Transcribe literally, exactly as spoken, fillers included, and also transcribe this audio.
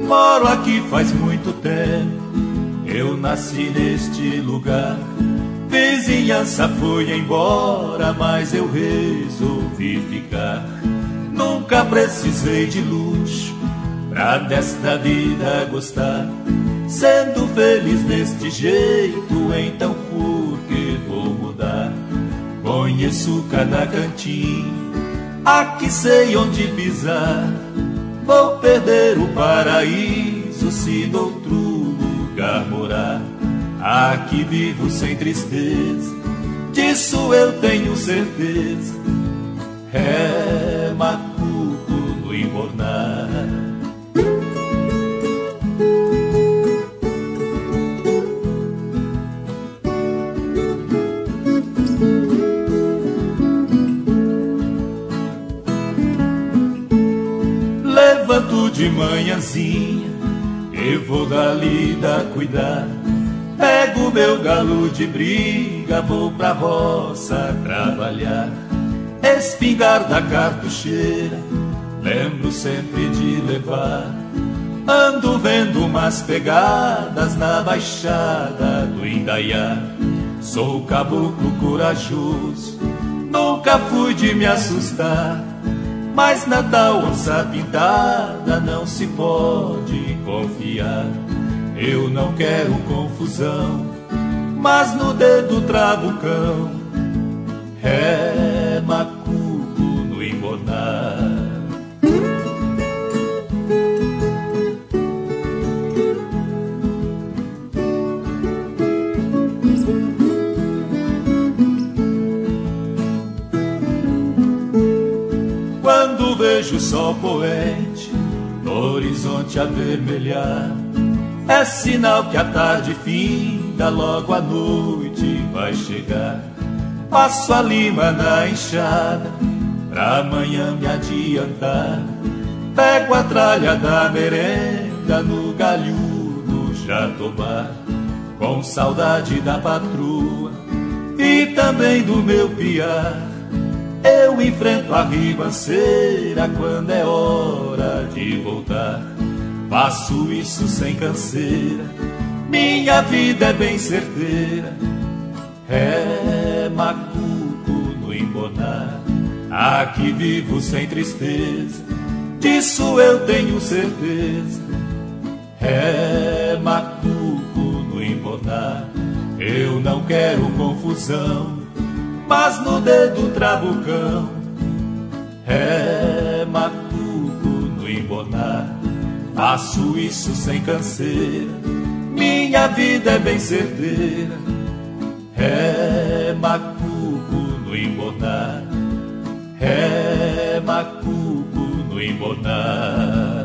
Moro aqui faz muito tempo, eu nasci neste lugar. Vizinhança foi embora, mas eu resolvi ficar. Nunca precisei de luxo pra desta vida gostar. Sendo feliz deste jeito, então por que vou mudar? Conheço cada cantinho, aqui sei onde pisar. Vou perder o paraíso se noutro lugar morar. Aqui vivo sem tristeza, disso eu tenho certeza. É macuco no embornar. Levanto de manhãzinha e vou da lida cuidar. Pego meu galo de briga, vou pra roça trabalhar. Espingarda cartucheira, lembro sempre de levar. Ando vendo umas pegadas na baixada do Indaiá. Sou caboclo corajoso, nunca fui de me assustar. Mas na tal onça pintada não se pode confiar. Eu não quero confusão, mas no dedo trago o cão. É macuco no embornar. Quando vejo o sol poente no horizonte avermelhar, é sinal que a tarde finda, logo a noite vai chegar. Passo a lima na enxada, pra amanhã me adiantar. Pego a tralha da merenda no galhudo Jatobá. Com saudade da patroa e também do meu piar, eu enfrento a ribanceira quando é hora de voltar. Faço isso sem canseira, minha vida é bem certeira. É macuco no embornar. Aqui vivo sem tristeza, disso eu tenho certeza. É macuco no embornar. Eu não quero confusão, mas no dedo trago o cão. É macuco no embornar. Faço isso sem canseira, minha vida é bem certeira. É macuco no embornar. É macuco no embornar.